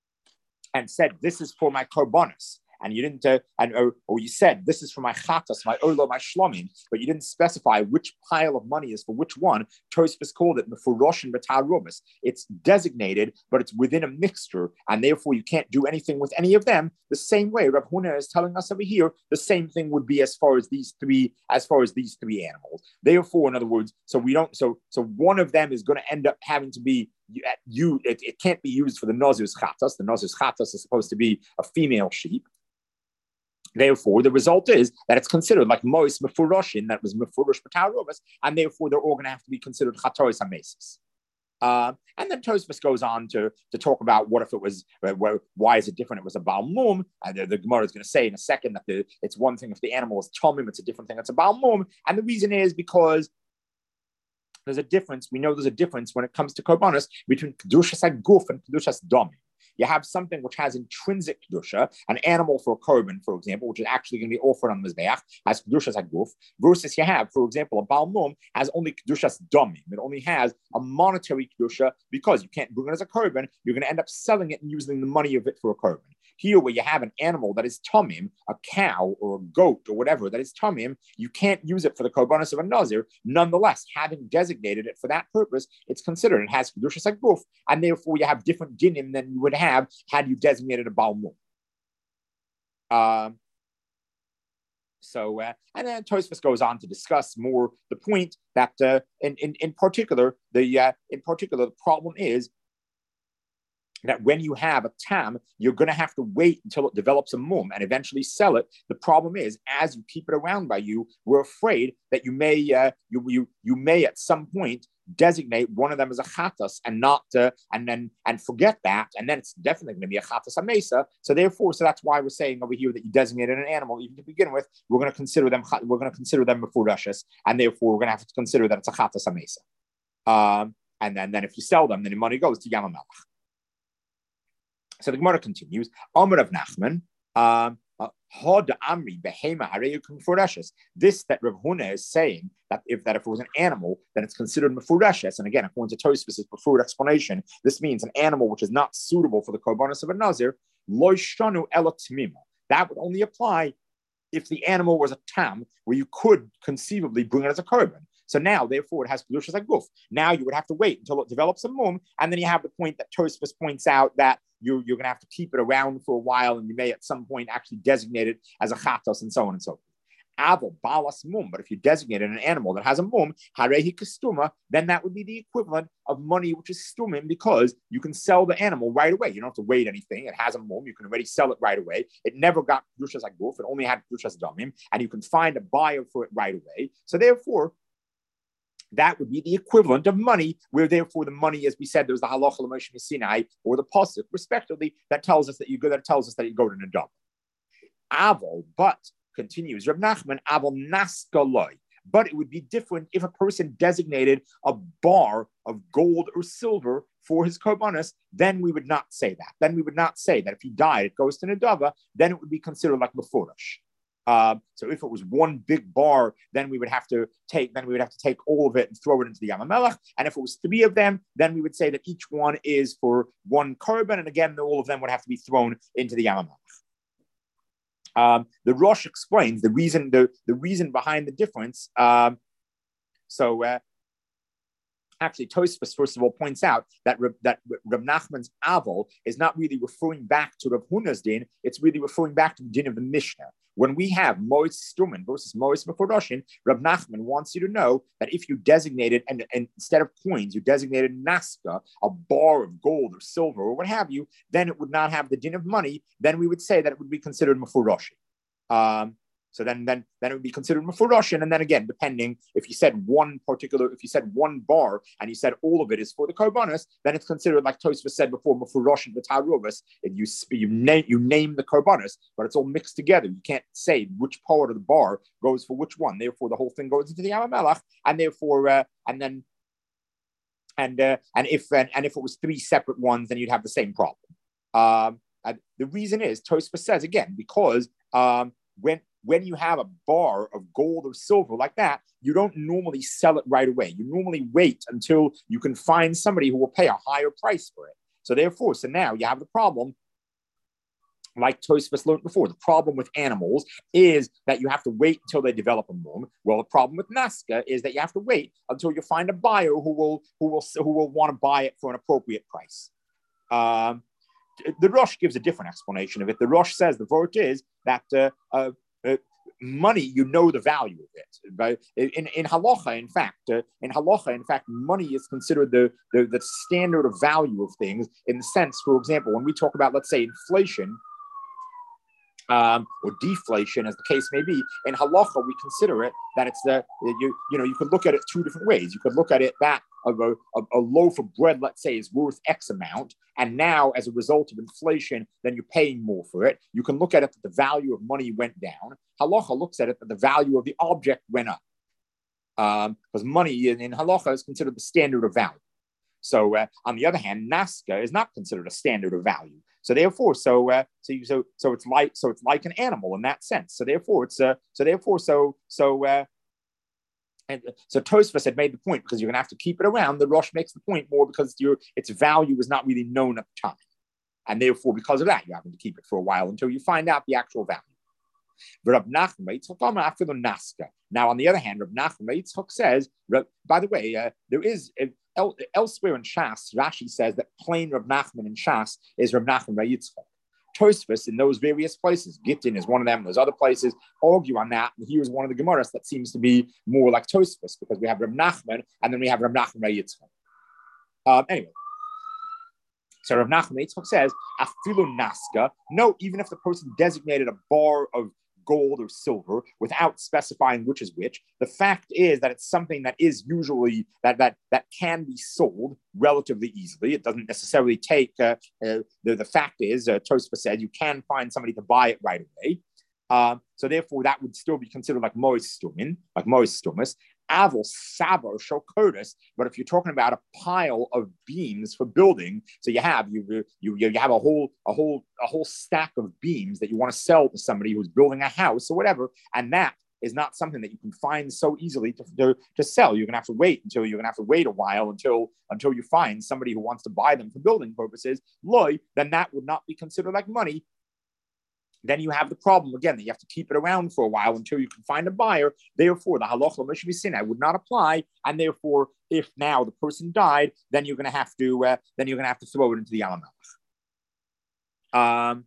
and said, this is for my korbanos, and you didn't, uh, and or, or you said, this is for my chatas, my oilo, my shlomim, but you didn't specify which pile of money is for which one, Tosfos called it mefurish and b'tar rubas. It's designated, but it's within a mixture, and therefore you can't do anything with any of them. The same way Rav Huna is telling us over here, the same thing would be as far as these three, as far as these three animals. Therefore, in other words, so we don't, so so one of them is going to end up having to be you. It, it can't be used for the Nazir's chatas. The Nazir's chatas is supposed to be a female sheep. Therefore, the result is that it's considered like mois mefuroshin, that was mefurish b'tar rubas, and therefore they're all going to have to be considered chatoris hamesis. Uh, and then Tosfos goes on to, to talk about what if it was, uh, where, why is it different? It was a Baal Mum, and the, the Gemara is going to say in a second that the, it's one thing if the animal is Tomim, it's a different thing, it's a Baal Mum. And the reason is because there's a difference, we know there's a difference when it comes to Korbanos between Kedushas HaGuf and Kedushas Domim. You have something which has intrinsic kedusha, an animal for a korban, for example, which is actually going to be offered on the mizbeach, has kedushas haguf. Versus you have, for example, a Baal Mum has only kedushas domim. It only has a monetary kedusha because you can't bring it as a korban. You're going to end up selling it and using the money of it for a korban. Here, where you have an animal that is tamim, a cow or a goat or whatever that is tamim, you can't use it for the korbanos of a nazir. Nonetheless, having designated it for that purpose, it's considered it has kedushas haguf, and therefore you have different dinim than you would have had you designated a Baal Mum. Um, so, uh, and then Tosfos goes on to discuss more the point that, uh, in, in in particular, the uh, in particular the problem is that when you have a tam, you're going to have to wait until it develops a mum and eventually sell it. The problem is, as you keep it around by you, we're afraid that you may uh, you you you may at some point designate one of them as a chatas and not uh, and then and forget that, and then it's definitely going to be a chatas amesa. So therefore, so that's why we're saying over here that you designated an animal even to begin with. We're going to consider them we're going to consider them before rushes, and therefore we're going to have to consider that it's a chatas amesa. Um, and then then if you sell them, then the money goes to Yamamelech. So the Gemara continues. Omer of Nachman, um, Uh, this that Rav Huna is saying that if that if it was an animal, then it's considered mefureshes. And again, according to Tosfos' preferred explanation, this means an animal which is not suitable for the korbanos of a nazir. Lo shanu ela tmima. That would only apply if the animal was a tam, where you could conceivably bring it as a korban. So now, therefore, it has kedushas aguf. Now you would have to wait until it develops a mum, and then you have the point that Tosfos points out that you're, you're going to have to keep it around for a while, and you may at some point actually designate it as a chatos, and so on and so forth. Avo balas mum, but if you designate an animal that has a mum, harehi kastuma, then that would be the equivalent of money which is stumim, because you can sell the animal right away. You don't have to wait anything. It has a mum. You can already sell it right away. It never got kedushas aguf. It only had kedushas damim, and you can find a buyer for it right away. So therefore, that would be the equivalent of money, where therefore the money, as we said, there's the halacha l'Moshe Sinai or the pasuk, respectively, that tells us that you go. That tells us that you go to Nadab. Avol, but continues Reb Nachman, Avol naskaloi. But it would be different if a person designated a bar of gold or silver for his korbanos. Then we would not say that. Then we would not say that if he died, it goes to Nadava. Then it would be considered like mefurash. Uh, so if it was one big bar, then we would have to take, then we would have to take all of it and throw it into the Yam HaMelech. And if it was three of them, then we would say that each one is for one korban, and again, all of them would have to be thrown into the Yam HaMelech. Um, the Rosh explains the reason, the, the reason behind the difference. Um, so uh, actually, Tosfos first of all points out that Reb, that Reb Nachman's avol is not really referring back to Reb Huna's din; it's really referring back to the din of the Mishnah. When we have Mois Stumen versus Mois Meforoshin, Reb Nachman wants you to know that if you designated, and, and instead of coins, you designated naska, a bar of gold or silver or what have you, then it would not have the din of money. Then we would say that it would be considered Meforoshin. Um, So then, then, then it would be considered mefurashin. And then again, depending if you said one particular, if you said one bar and you said all of it is for the korbanos, then it's considered, like Tosfos said before, mefurashin v'taruvas. If you you name you name the korbanos, but it's all mixed together. You can't say which part of the bar goes for which one. Therefore, the whole thing goes into the Yam HaMelech, and therefore, uh, and then, and uh, and if and, and if it was three separate ones, then you'd have the same problem. Um, and the reason is Tosfos says again because um, when When you have a bar of gold or silver like that, you don't normally sell it right away. You normally wait until you can find somebody who will pay a higher price for it. So therefore, so now you have the problem, like Tosfos learned before, the problem with animals is that you have to wait until they develop a mum. Well, the problem with Naska is that you have to wait until you find a buyer who will who will who will want to buy it for an appropriate price. Um, the Rosh gives a different explanation of it. The Rosh says the word is that uh, uh, Uh, money, you know the value of it. Right? In in halacha, in fact, uh, in halacha, in fact, money is considered the, the the standard of value of things. In the sense, for example, when we talk about, let's say, inflation um, or deflation, as the case may be, in halacha we consider it that it's the you you know you could look at it two different ways. You could look at it that of a, a, a loaf of bread, let's say, is worth X amount, and now as a result of inflation, then you're paying more for it. You can look at it that the value of money went down. Halacha looks at it that the value of the object went up, um, because money in, in halacha is considered the standard of value. So uh, on the other hand, naska is not considered a standard of value. So therefore, so uh, so you, so so it's like so it's like an animal in that sense. So therefore, it's uh, so therefore so so. Uh, And so Tosfos had made the point because you're going to have to keep it around. The Rosh makes the point more because your its value is not really known at the time, and therefore because of that, you're having to keep it for a while until you find out the actual value. Now, on the other hand, Rab Nachman Yitzchak says, by the way, uh, there is uh, elsewhere in Shas, Rashi says that plain Rab Nachman in Shas is Rab Nachman Yitzchak. Tosfos in those various places, Gittin is one of them, those other places, argue on that. And here's one of the Gemaras that seems to be more like Tosfos, because we have Rab Nachman and then we have Rab Nachman Yitzchak. Um, anyway, so Rab Nachman Yitzchak says, Afilu Naska, no, even if the person designated a bar of gold or silver without specifying which is which, the fact is that it's something that is usually that that that can be sold relatively easily. It doesn't necessarily take uh, uh, the, the fact is uh, Tosfos said you can find somebody to buy it right away. Um, so therefore that would still be considered like mois stumin, like mois stumus. Avil Sabo Shokotis, but if you're talking about a pile of beams for building, so you have you you you have a whole a whole a whole stack of beams that you want to sell to somebody who's building a house or whatever, and that is not something that you can find so easily to, to, to sell. You're gonna have to wait until you're gonna have to wait a while until until you find somebody who wants to buy them for building purposes. Loy, then that would not be considered like money. Then you have the problem again that you have to keep it around for a while until you can find a buyer. Therefore, the halacha l'mishvisinai would not apply, and therefore, if now the person died, then you're going to have to uh, then you're going to have to throw it into the Yam HaMelech. Um,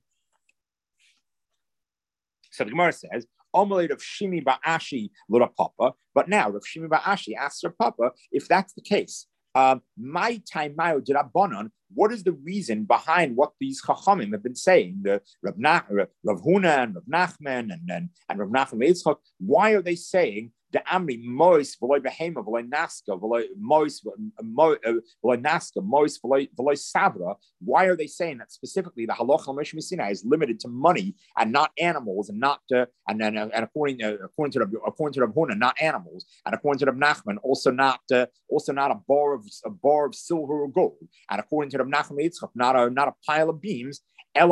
so the Gemara says, "Omelate of Shimi Ba'ashi Lura Papa." But now, Rav Shimi Ba'ashi asks her Papa, if that's the case, um, my time mayo dirabanan. What is the reason behind what these chachamim have been saying? The Rav, Nach, Rav Huna and Rav Nachman and and, and Rav Nachman Yitzchak. Why are they saying the Amri Mois v'loy behema v'loy naska v'loy Mois v'loy naska Mois v'loy v'loy savra? Why are they saying that specifically the halacha l'mishmi sinai is limited to money and not animals and not uh, and and, and according uh, according to the according to Rav Huna not animals and according to Rav Nachman also not uh, also not a bar of a bar of silver or gold and according to Rav Nachman Yitzchak not a not a pile of beams. By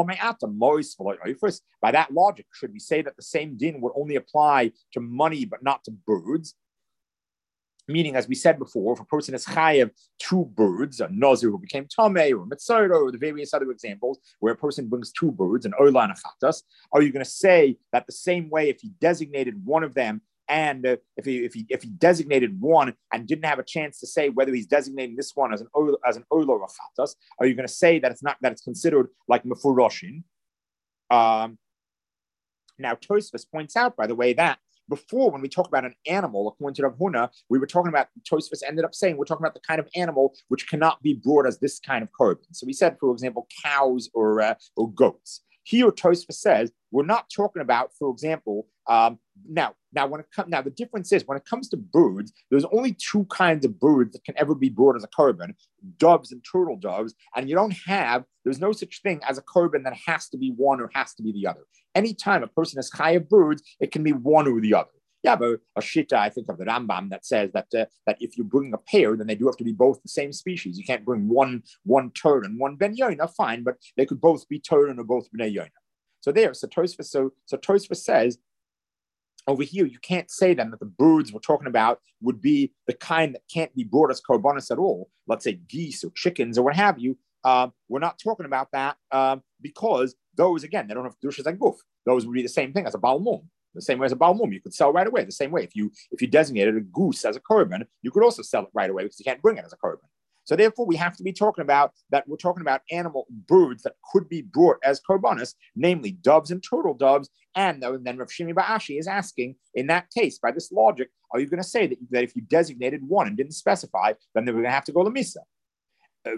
that logic, should we say that the same din would only apply to money but not to birds? Meaning, as we said before, if a person is chayav two birds, a nazir who became tamei, or mitzvah, or the various other examples where a person brings two birds, an ola and a chatas, are you going to say that the same way if he designated one of them? And uh, if he if he if he designated one and didn't have a chance to say whether he's designating this one as an oil, as an oil or a chatas, are you going to say that it's not that it's considered like mefuroshin? Um, now Tosfos points out, by the way, that before when we talk about an animal, according to Rav Huna, we were talking about Tosfos ended up saying we're talking about the kind of animal which cannot be brought as this kind of korban. So we said, for example, cows or uh, or goats. Here, Tosfos says we're not talking about, for example, um, now, now when it comes, now the difference is when it comes to birds, there's only two kinds of birds that can ever be brought as a korban: doves and turtle doves. And you don't have, there's no such thing as a korban that has to be one or has to be the other. Anytime a person is chayav birds, it can be one or the other. Yeah, but a shita, I think of the Rambam that says that uh, that if you bring a pair, then they do have to be both the same species. You can't bring one one turd and one ben yoina, fine, but they could both be turd and both bnei yoina. So there, so Tosfos, so so Tosfos says over here you can't say then that the birds we're talking about would be the kind that can't be brought as korbanos at all. Let's say geese or chickens or what have you. Um, we're not talking about that um, because those again they don't have kedushas and guf. Those would be the same thing as a balmum. The same way as a balmum, you could sell right away. The same way, if you if you designated a goose as a korban, you could also sell it right away because you can't bring it as a korban. So therefore, we have to be talking about that. We're talking about animal birds that could be brought as korbanos, namely doves and turtle doves. And then Rav Shimi Ba'ashi is asking, in that case, by this logic, are you going to say that, that if you designated one and didn't specify, then they were going to have to go to misa? Uh,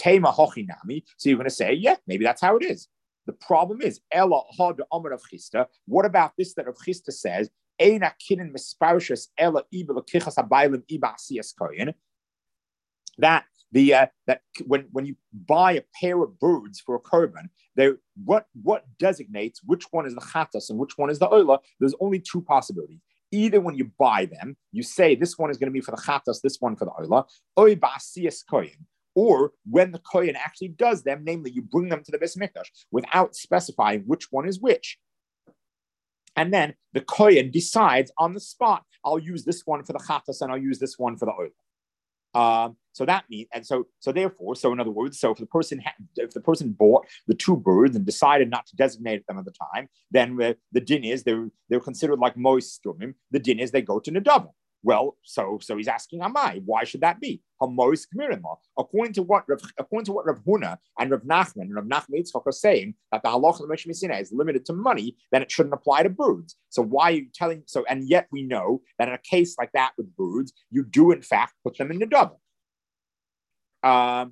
so you're going to say, yeah, maybe that's how it is. The problem is, Ella ha de Amar of Chisda. What about this that Rav Chisda says? Eina kinin misparishes Ella iba lekichas habaylim iba asiyas koyin. That the uh, that when when you buy a pair of birds for a korban, there what what designates which one is the chatas and which one is the oila? There's only two possibilities. Either when you buy them, you say this one is going to be for the chatas, this one for the oila, oy ba'asiyas koyin. Or when the kohen actually does them, namely you bring them to the Beis Mikdash without specifying which one is which. And then the kohen decides on the spot, I'll use this one for the chatas and I'll use this one for the oil. Um, so that means, and so so therefore, so in other words, so if the person ha- if the person bought the two birds and decided not to designate them at the time, then uh, the din is they're they're considered like mois strumim. The din is they go to nedava. Well, so so he's asking Amai, why should that be? According to what Rav, according to what Rav Huna and Rav Nachman and Rav Nachman Yitzchak are saying that the halacha of Mishmi Sinai is limited to money, then it shouldn't apply to birds. So why are you telling? So and yet we know that in a case like that with birds, you do in fact put them in the double. Um.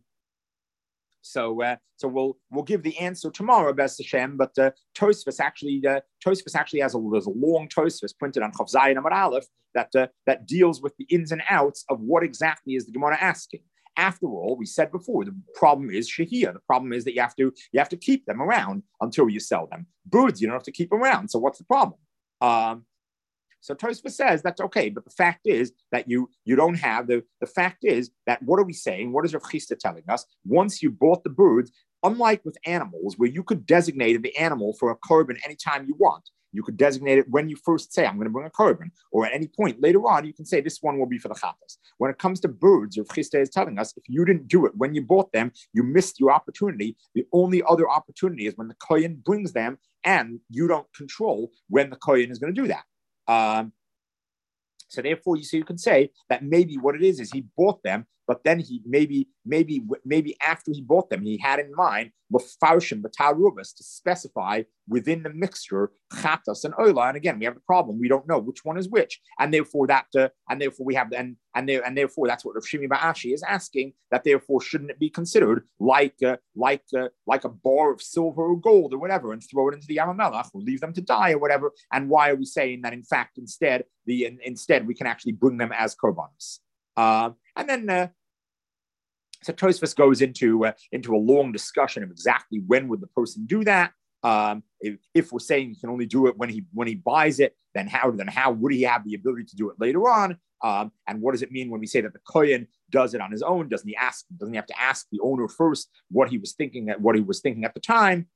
So, uh, so we'll we'll give the answer tomorrow, Bes Hashem. But uh, Tosfos actually, uh, Tosfos actually has a there's a long Tosfos printed on Chav Zayin Amar Aleph that uh, that deals with the ins and outs of what exactly is the Gemara asking. After all, we said before the problem is shehiyah. The problem is that you have to you have to keep them around until you sell them. Birds you don't have to keep around. So what's the problem? Um, So Tosfos says that's okay, but the fact is that you you don't have the the fact is that what are we saying? What is Rav Chisda telling us? Once you bought the birds, unlike with animals, where you could designate the animal for a korban anytime you want. You could designate it when you first say, I'm going to bring a korban, or at any point later on, you can say this one will be for the chatas. When it comes to birds, Rav Chisda is telling us, if you didn't do it when you bought them, you missed your opportunity. The only other opportunity is when the kohen brings them, and you don't control when the kohen is going to do that. Um, so therefore, you see, you can say that maybe what it is is he bought them, but then he maybe, maybe, maybe after he bought them, he had in mind lefarshim b'tarubas to specify within the mixture chatas and oila. And again, we have the problem; we don't know which one is which, and therefore that, uh, and therefore we have, and and there, and therefore that's what Rav Shimi bar Ashi is asking. That therefore shouldn't it be considered like, uh, like, uh, like a bar of silver or gold or whatever, and throw it into the Yam HaMelech or leave them to die or whatever? And why are we saying that in fact instead the in, instead we can actually bring them as korbanos? Uh, and then uh, so Tosfos goes into uh, into a long discussion of exactly when would the person do that. Um, if, if we're saying he can only do it when he when he buys it, then how then how would he have the ability to do it later on? Um, and what does it mean when we say that the kohen does it on his own? Doesn't he ask? Doesn't he have to ask the owner first what he was thinking at what he was thinking at the time?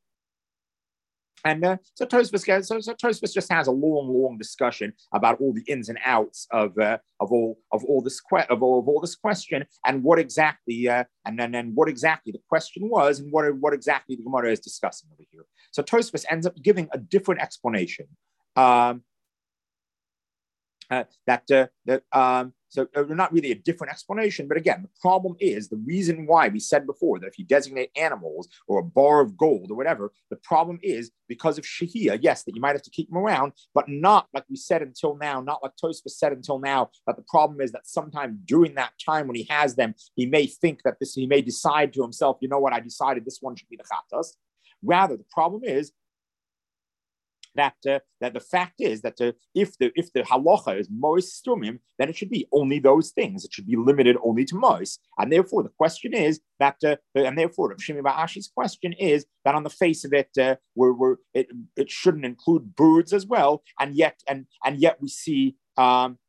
And uh, so Tosfos, so, so Tosfos just has a long, long discussion about all the ins and outs of uh, of all of all this que- of all of all this question, and what exactly uh, and then and what exactly the question was, and what what exactly the Gemara is discussing over here. So Tosfos ends up giving a different explanation. Um, uh, that uh, that um, so uh, not really a different explanation, but again, the problem is the reason why we said before that if you designate animals or a bar of gold or whatever, the problem is because of shehiyah. Yes, that you might have to keep them around, but not like we said until now, not like Tosfos said until now. That the problem is that sometime during that time when he has them, he may think that this, he may decide to himself, you know what, I decided this one should be the chatas. Rather, the problem is that uh, that the fact is that uh, if the if the halacha is mois stumim, then it should be only those things. It should be limited only to mois, and therefore the question is that uh, and therefore Rav Shimi bar Ashi's question is that on the face of it, uh, we're, we're, it it shouldn't include birds as well, and yet and and yet we see. Um,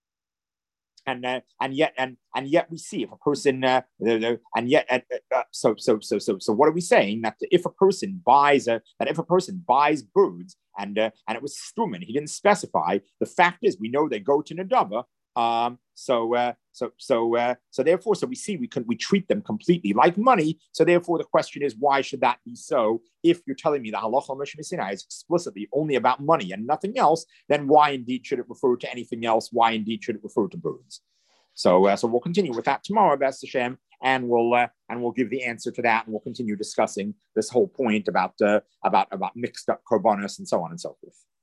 And, uh, and yet and and yet we see if a person uh, and yet uh, uh, so so so so so what are we saying that if a person buys a that if a person buys birds and uh, and it was strumen, he didn't specify. The fact is we know they go to Nadava. Um, so uh, so so uh, so therefore so we see we can we treat them completely like money. So therefore the question is, why should that be so? If you're telling me the halacha Moshe Sinai is explicitly only about money and nothing else, then why indeed should it refer to anything else? Why indeed should it refer to birds? So uh, so we'll continue with that tomorrow, B'ez Hashem, and we'll uh, and we'll give the answer to that, and we'll continue discussing this whole point about uh, about about mixed up korbanos and so on and so forth.